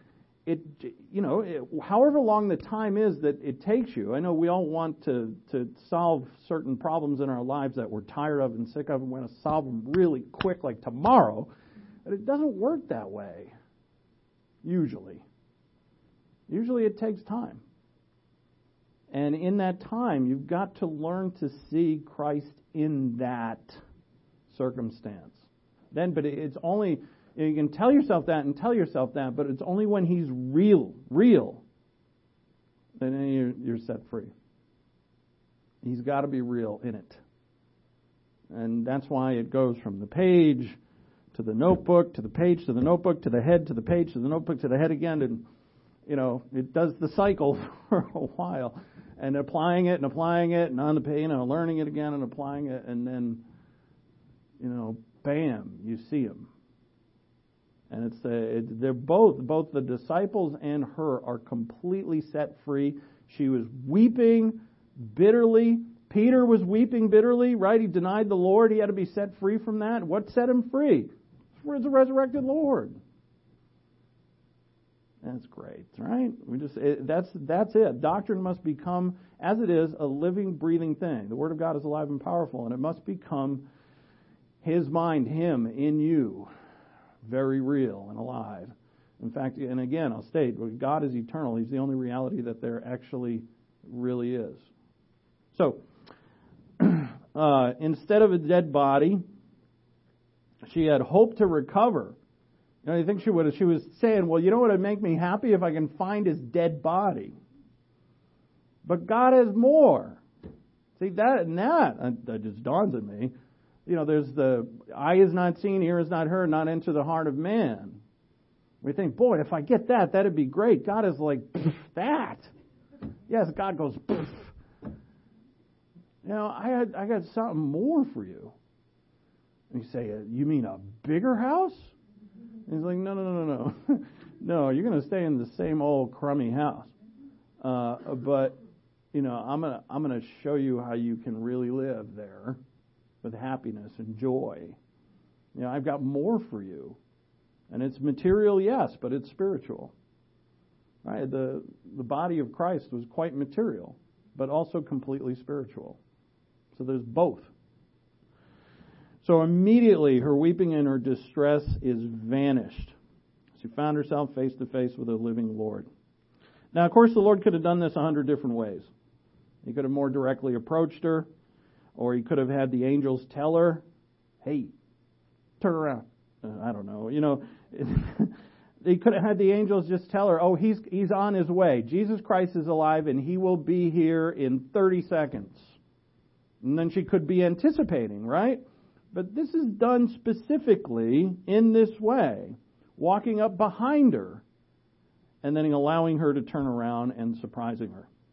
it, you know, it, however long the time is that it takes you. I know we all want to, to solve certain problems in our lives that we're tired of and sick of and want to solve them really quick, like tomorrow. But it doesn't work that way, usually. Usually it takes time. And in that time, you've got to learn to see Christ in that circumstance. Then, but it's only, you can tell yourself that and tell yourself that, but it's only when He's real, real, then you're, you're set free. He's got to be real in it. And that's why it goes from the page to the notebook, to the page, to the notebook, to the head, to the page, to the notebook, to the head again. And, you know, it does the cycle for a while. And applying it and applying it and on the page, you know, learning it again and applying it. And then, you know, bam, you see Him. And it's uh, it, they're both, both the disciples and her are completely set free. She was weeping bitterly. Peter was weeping bitterly, right? He denied the Lord. He had to be set free from that. What set him free? Where's the resurrected Lord? That's great, right? We just it, that's that's it. Doctrine must become, as it is, a living, breathing thing. The Word of God is alive and powerful, and it must become His mind, Him in you, very real and alive. In fact, and again, I'll state, God is eternal. He's the only reality that there actually really is. So, uh, instead of a dead body, she had hope to recover. You know, you think she would have, she was saying, well, you know what would make me happy if I can find his dead body. But God has more. See, that and that, that just dawns on me. You know, there's the eye is not seen, ear is not heard, not into the heart of man. We think, boy, if I get that, that'd be great. God is like, that. Yes, God goes, poof. You know, I had, I got something more for you. And you say, you mean a bigger house? And he's like, no, no, no, no, no. No, you're going to stay in the same old crummy house. Uh, but, you know, I'm going to I'm going to show you how you can really live there with happiness and joy. You know, I've got more for you. And it's material, yes, but it's spiritual. Right? The the body of Christ was quite material, but also completely spiritual. So there's both. So immediately her weeping and her distress is vanished. She found herself face to face with a living Lord. Now, of course, the Lord could have done this a hundred different ways. He could have more directly approached her, or He could have had the angels tell her, hey, turn around. Uh, I don't know. You know, He could have had the angels just tell her, oh, he's he's on his way. Jesus Christ is alive and He will be here in thirty seconds. And then she could be anticipating, right? But this is done specifically in this way, walking up behind her and then allowing her to turn around and surprising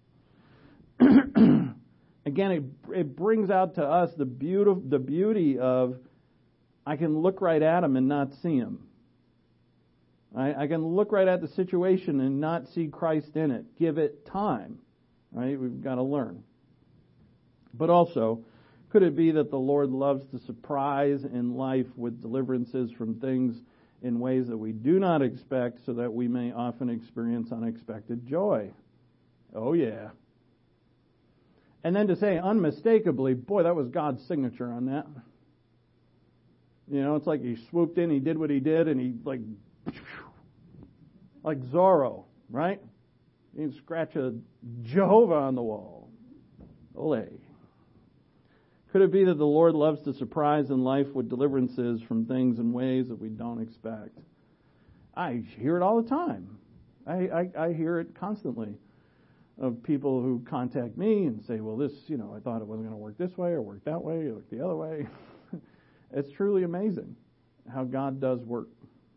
her. Again, it, it brings out to us the beauty, the beauty of I can look right at Him and not see Him. I, I can look right at the situation and not see Christ in it. Give it time. Right? We've got to learn. But also, could it be that the Lord loves to surprise in life with deliverances from things in ways that we do not expect so that we may often experience unexpected joy? Oh, yeah. And then to say unmistakably, boy, that was God's signature on that. You know, it's like He swooped in, He did what He did, and He, like, like Zorro, right? You can scratch a Jehovah on the wall. Ole. Could it be that the Lord loves to surprise in life with deliverances from things and ways that we don't expect? I hear it all the time. I, I, I hear it constantly of people who contact me and say, well, this, you know, I thought it wasn't going to work this way or work that way or work the other way. It's truly amazing how God does work.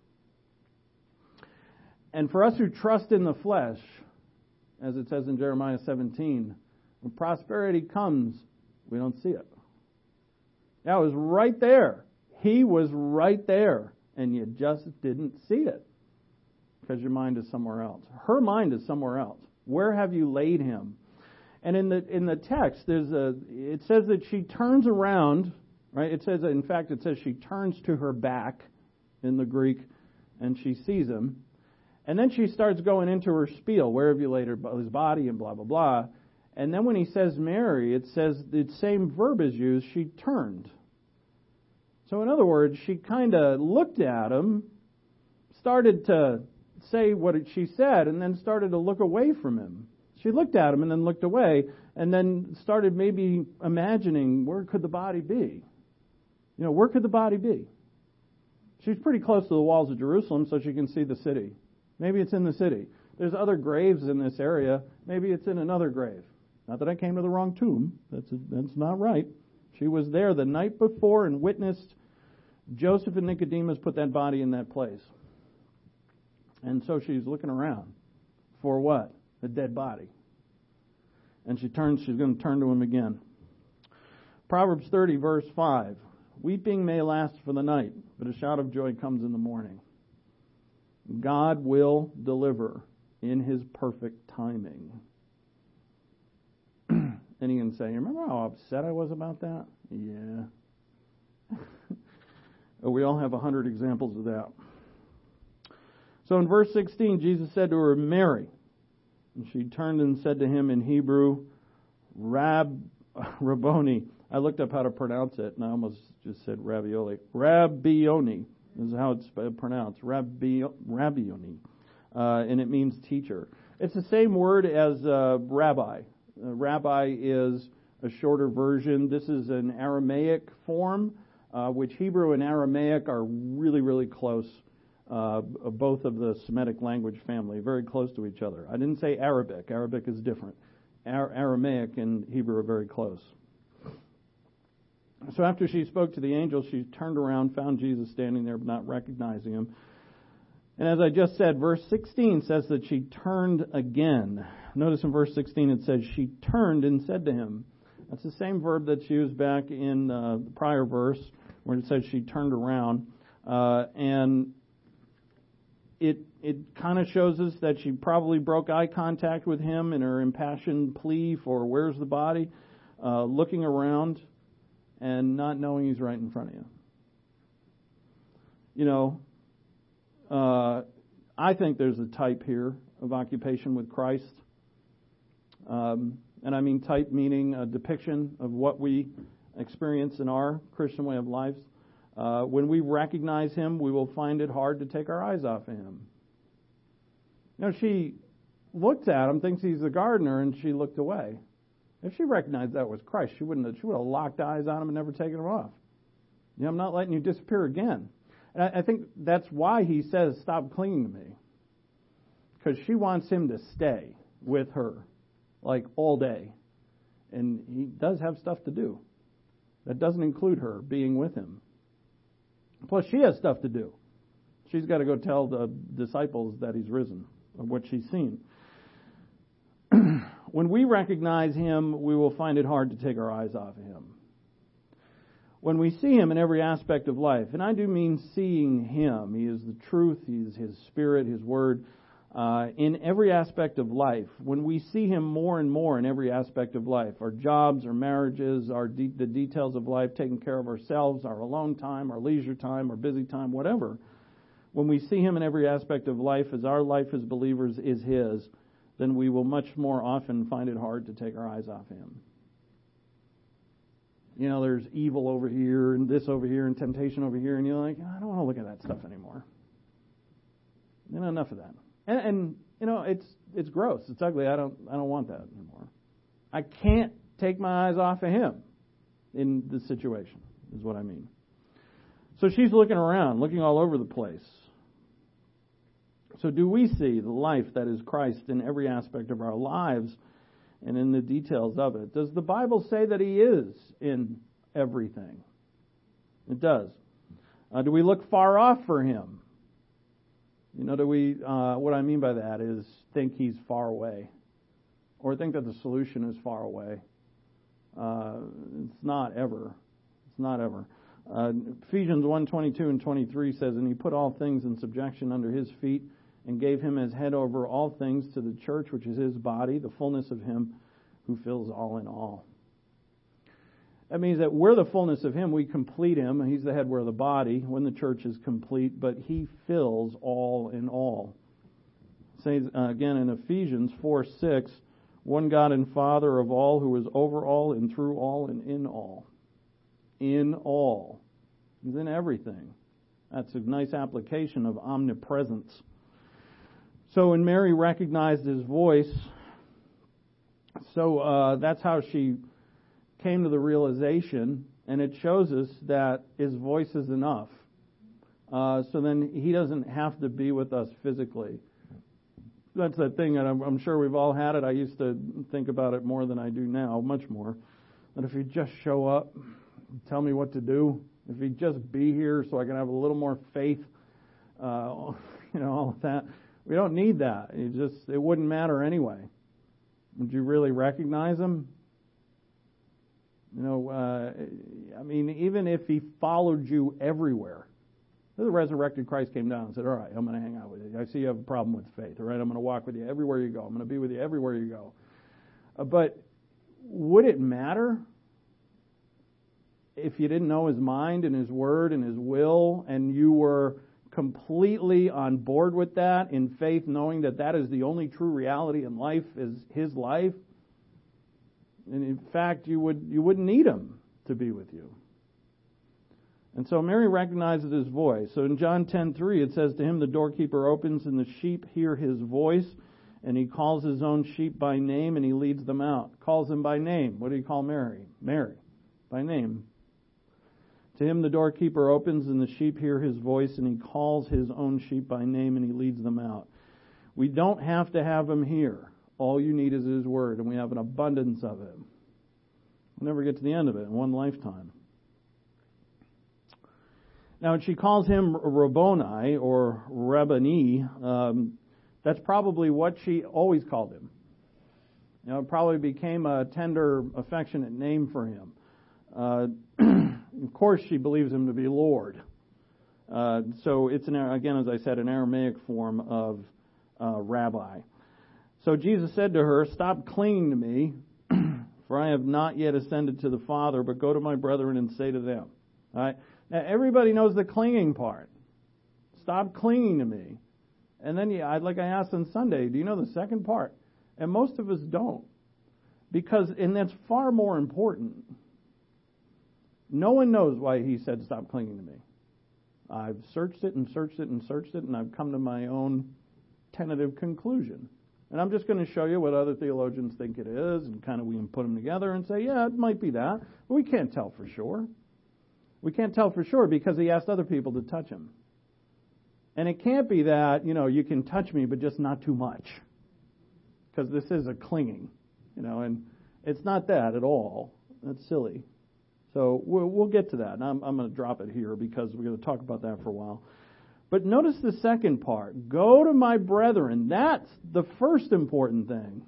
And for us who trust in the flesh, as it says in Jeremiah seventeen, when prosperity comes, we don't see it. That was right there. He was right there, and you just didn't see it because your mind is somewhere else. Her mind is somewhere else. Where have you laid Him? And in the in the text, there's a. It says that she turns around. Right? It says, in fact, it says she turns to her back in the Greek, and she sees Him. And then she starts going into her spiel, where have you laid his body, and blah, blah, blah. And then when he says Mary, it says the same verb is used, she turned. So in other words, she kind of looked at him, started to say what she said, and then started to look away from him. She looked at him and then looked away, and then started maybe imagining, where could the body be? You know, where could the body be? She's pretty close to the walls of Jerusalem, so she can see the city. Maybe it's in the city. There's other graves in this area. Maybe it's in another grave. Not that I came to the wrong tomb. That's that's not right. She was there the night before and witnessed Joseph and Nicodemus put that body in that place. And so she's looking around for what? A dead body. And she turns, she's going to turn to him again. Proverbs thirty, verse five. Weeping may last for the night, but a shout of joy comes in the morning. God will deliver in His perfect timing. And you can say, remember how upset I was about that? Yeah. We all have a hundred examples of that. So in verse sixteen, Jesus said to her, Mary. And she turned and said to him in Hebrew, Rab, Rabboni. I looked up how to pronounce it, and I almost just said ravioli. Rabbioni is how it's pronounced. Rabbi, Rabbioni. Uh, and it means teacher. It's the same word as uh, rabbi. Uh, rabbi is a shorter version. This is an Aramaic form, uh, which Hebrew and Aramaic are really, really close. Uh, both of the Semitic language family, very close to each other. I didn't say Arabic. Arabic is different. Ar- Aramaic and Hebrew are very close. So after she spoke to the angel, she turned around, found Jesus standing there, but not recognizing him. And as I just said, verse sixteen says that she turned again. Notice in verse sixteen it says she turned and said to him. That's the same verb that's used back in uh, the prior verse where it says she turned around. Uh, and it it kind of shows us that she probably broke eye contact with him in her impassioned plea for where's the body, uh, looking around and not knowing he's right in front of you. You know, uh, I think there's a type here of occupation with Christ. Um, and I mean type meaning a depiction of what we experience in our Christian way of life. Uh, when we recognize him, we will find it hard to take our eyes off of him. You know, she looks at him, thinks he's the gardener, and she looked away. If she recognized that was Christ, she wouldn't have, she would have locked eyes on him and never taken him off. You know, I'm not letting you disappear again. And I, I think that's why he says, stop clinging to me. Because she wants him to stay with her, like all day. And he does have stuff to do. That doesn't include her being with him. Plus, she has stuff to do. She's got to go tell the disciples that he's risen, or what she's seen. When we recognize him, we will find it hard to take our eyes off of him. When we see him in every aspect of life, and I do mean seeing him, he is the truth, he is his spirit, his word, uh, in every aspect of life. When we see him more and more in every aspect of life, our jobs, our marriages, our de- the details of life, taking care of ourselves, our alone time, our leisure time, our busy time, whatever. When we see him in every aspect of life as our life as believers is his, then we will much more often find it hard to take our eyes off him. You know, there's evil over here and this over here and temptation over here, and you're like, I don't want to look at that stuff anymore. You know, enough of that. And, and you know, it's it's gross. It's ugly. I don't I don't want that anymore. I can't take my eyes off of him in this situation, is what I mean. So she's looking around, looking all over the place. So do we see the life that is Christ in every aspect of our lives and in the details of it? Does the Bible say that he is in everything? It does. Uh, do we look far off for him? You know, do we, uh, what I mean by that is think he's far away or think that the solution is far away. Uh, it's not ever. It's not ever. Uh, Ephesians one twenty-two and twenty-three says, and he put all things in subjection under his feet and gave him as head over all things to the church, which is his body, the fullness of him who fills all in all. That means that we're the fullness of him. We complete him. He's the head, we're the body when the church is complete, but he fills all in all. It says uh, again in Ephesians four six, one God and Father of all, who is over all and through all and in all. In all. He's in everything. That's a nice application of omnipresence. So when Mary recognized his voice, so uh, that's how she came to the realization, and it shows us that his voice is enough. Uh, so then he doesn't have to be with us physically. That's that thing, and I'm, I'm sure we've all had it. I used to think about it more than I do now, much more. That if he'd just show up, tell me what to do, if he'd just be here so I can have a little more faith, uh, you know, all of that. We don't need that. It just, it wouldn't matter anyway. Would you really recognize him? You know, uh, I mean, even if he followed you everywhere. The resurrected Christ came down and said, all right, I'm going to hang out with you. I see you have a problem with faith. All right, I'm going to walk with you everywhere you go. I'm going to be with you everywhere you go. Uh, but would it matter if you didn't know his mind and his word and his will, and you were completely on board with that in faith, knowing that that is the only true reality in life, is his life? And in fact, you would you wouldn't need him to be with you. And so Mary recognizes his voice. So in John ten three, it says, to him the doorkeeper opens, and the sheep hear his voice, and he calls his own sheep by name, and he leads them out. Calls them by name. What do you call Mary? Mary, by name. To him the doorkeeper opens, and the sheep hear his voice, and he calls his own sheep by name, and he leads them out. We don't have to have him here. All you need is his word, and we have an abundance of it. We'll never get to the end of it in one lifetime. Now, when she calls him Rabboni, or Rabboni, um, that's probably what she always called him. You know, it probably became a tender, affectionate name for him. Uh, of course, she believes him to be Lord. Uh, so it's, an, again, as I said, an Aramaic form of uh, rabbi. So Jesus said to her, stop clinging to me, for I have not yet ascended to the Father, but go to my brethren and say to them. All right? Now, everybody knows the clinging part. Stop clinging to me. And then, yeah, like I asked on Sunday, do you know the second part? And most of us don't. Because, and that's far more important. No one knows why he said stop clinging to me. I've searched it and searched it and searched it, and I've come to my own tentative conclusion. And I'm just going to show you what other theologians think it is, and kind of we can put them together and say, yeah, it might be that. But we can't tell for sure. We can't tell for sure because he asked other people to touch him. And it can't be that, you know, you can touch me, but just not too much. Because this is a clinging, you know, and it's not that at all. That's silly. So we'll, we'll get to that. And I'm, I'm going to drop it here because we're going to talk about that for a while. But notice the second part. Go to my brethren. That's the first important thing.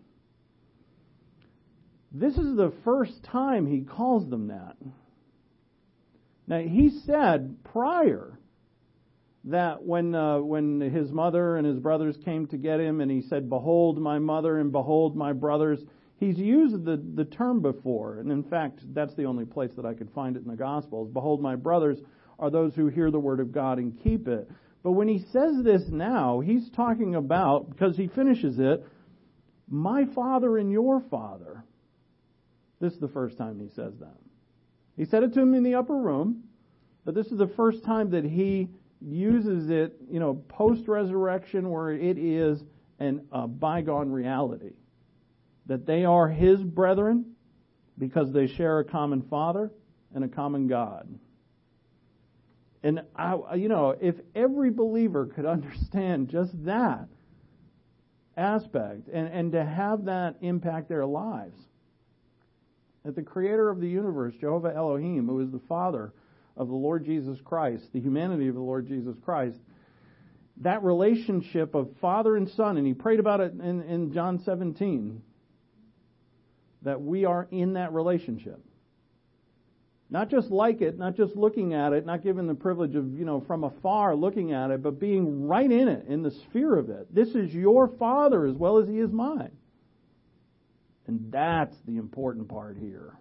This is the first time he calls them that. Now, he said prior that when uh, when his mother and his brothers came to get him, and he said, behold my mother and behold my brothers, he's used the, the term before. And in fact, that's the only place that I could find it in the Gospels. Behold my brothers are those who hear the word of God and keep it. But when he says this now, he's talking about, because he finishes it, my Father and your Father. This is the first time he says that. He said it to him in the upper room, but this is the first time that he uses it, you know, post-resurrection, where it is an, a bygone reality. That they are his brethren because they share a common Father and a common God. And, I, you know, if every believer could understand just that aspect and, and to have that impact their lives, that the creator of the universe, Jehovah Elohim, who is the Father of the Lord Jesus Christ, the humanity of the Lord Jesus Christ, that relationship of Father and Son, and he prayed about it in, in John seventeen, that we are in that relationship. Not just like it, not just looking at it, not given the privilege of, you know, from afar looking at it, but being right in it, in the sphere of it. This is your Father as well as he is mine. And that's the important part here.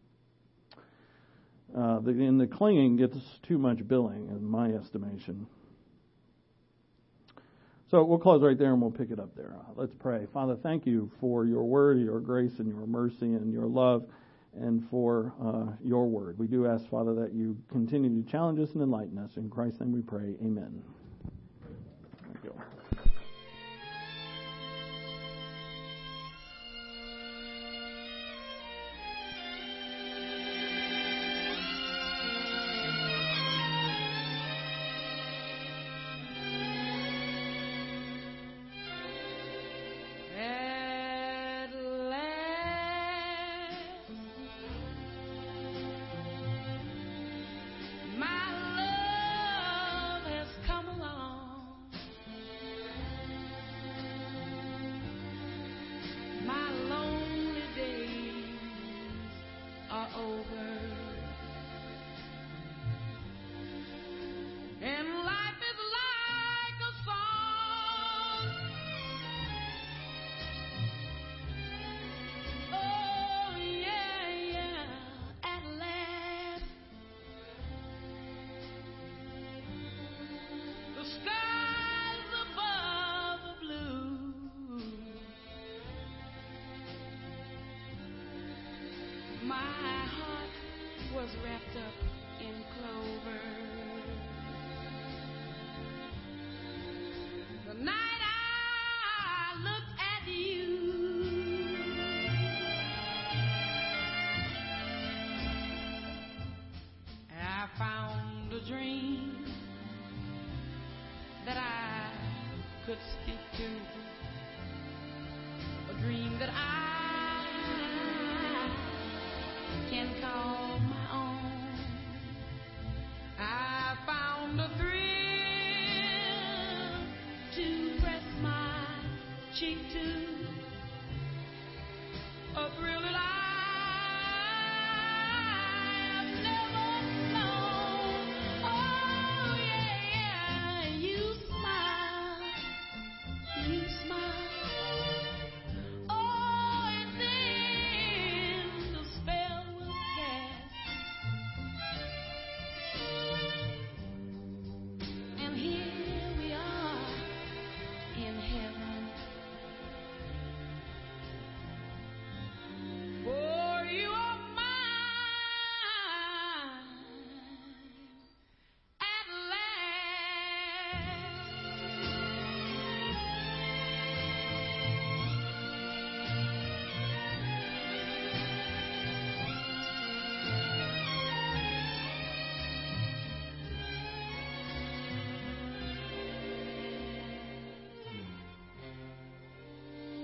Uh, the, and the clinging gets too much billing, in my estimation. So we'll close right there and we'll pick it up there. Uh, let's pray. Father, thank you for your word, your grace, and your mercy, and your love, and for uh, your word. We do ask, Father, that you continue to challenge us and enlighten us. In Christ's name we pray. Amen. Thank you. Was wrapped up in clover. The night I looked at you, I found a dream that I could speak to, a dream that I can call my own. I found a thrill to press my cheek to.